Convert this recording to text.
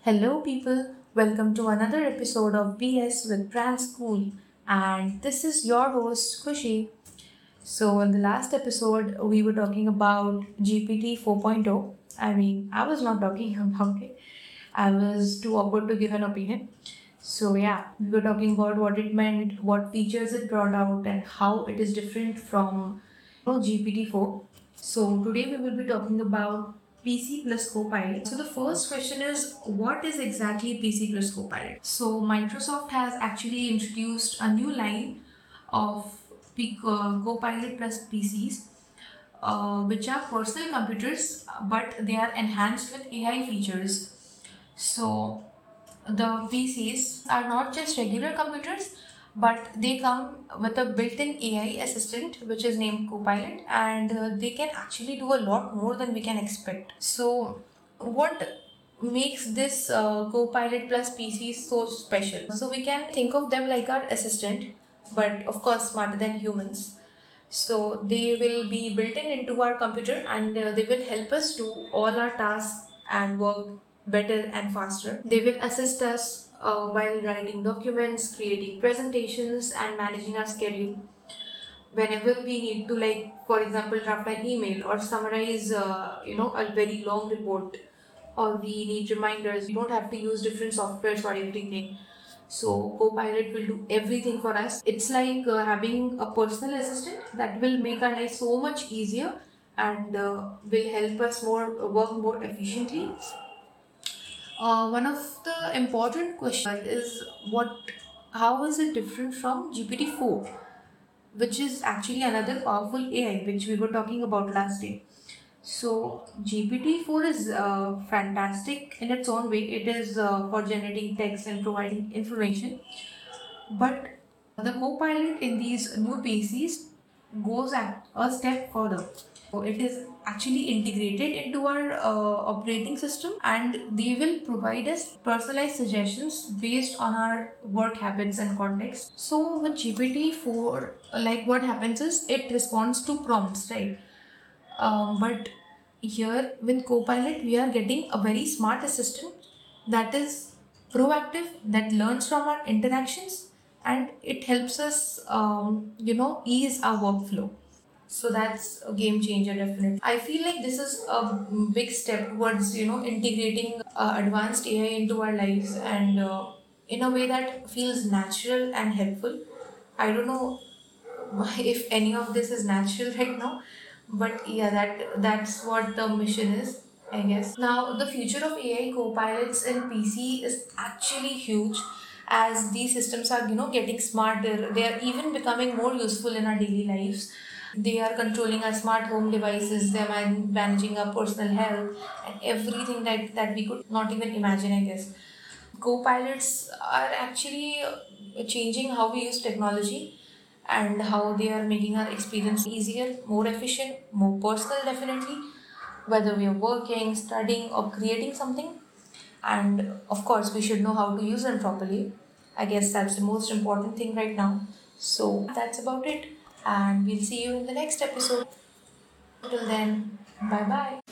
Hello, people. Welcome to another episode of BS with Brand School. And this is your host, Kushi. So, in the last episode, we were talking about GPT 4.0. I was not talking about it, I was too awkward to give an opinion. So, yeah, we were talking about what it meant, what features it brought out, and how it is different from GPT 4. So, today we will be talking about PC plus Copilot. So, the first question is what is exactly PC plus Copilot? So, Microsoft has actually introduced a new line of Copilot plus PCs, which are personal computers, but they are enhanced with AI features. So, the PCs are not just regular computers, but they come with a built-in AI assistant which is named Copilot, and they can actually do a lot more than we can expect. So, what makes this Copilot plus PC so special? So, we can think of them like our assistant, but of course, smarter than humans. So they will be built in into our computer, and they will help us do all our tasks and work better and faster. They will assist us while writing documents, creating presentations, and managing our schedule. Whenever we need to, like, for example, draft an email or summarize, a very long report, or we need reminders, we don't have to use different softwares for everything. So Copilot will do everything for us. It's like having a personal assistant that will make our life so much easier and will help us work more efficiently. One of the important questions is how is it different from GPT-4, which is actually another powerful AI which we were talking about last day. So GPT-4 is fantastic in its own way. It is for generating text and providing information, but the Copilot in these new PCs goes a step further. So it is actually integrated into our operating system, and they will provide us personalized suggestions based on our work habits and context. So with GPT-4, like what happens is it responds to prompts, right? But here with Copilot, we are getting a very smart assistant that is proactive, that learns from our interactions, and it helps us, ease our workflow. So that's a game changer, definitely. I feel like this is a big step towards, integrating advanced AI into our lives, and in a way that feels natural and helpful. I don't know if any of this is natural right now, but yeah, that's what the mission is, I guess. Now the future of AI co-pilots in PC is actually huge, as these systems are getting smarter. They are even becoming more useful in our daily lives. They are controlling our smart home devices, they are managing our personal health and everything that we could not even imagine, I guess. Co-pilots are actually changing how we use technology and how they are making our experience easier, more efficient, more personal, definitely, whether we are working, studying, or creating something. And of course, we should know how to use them properly. I guess that's the most important thing right now. So that's about it, and we'll see you in the next episode. Till then, bye bye.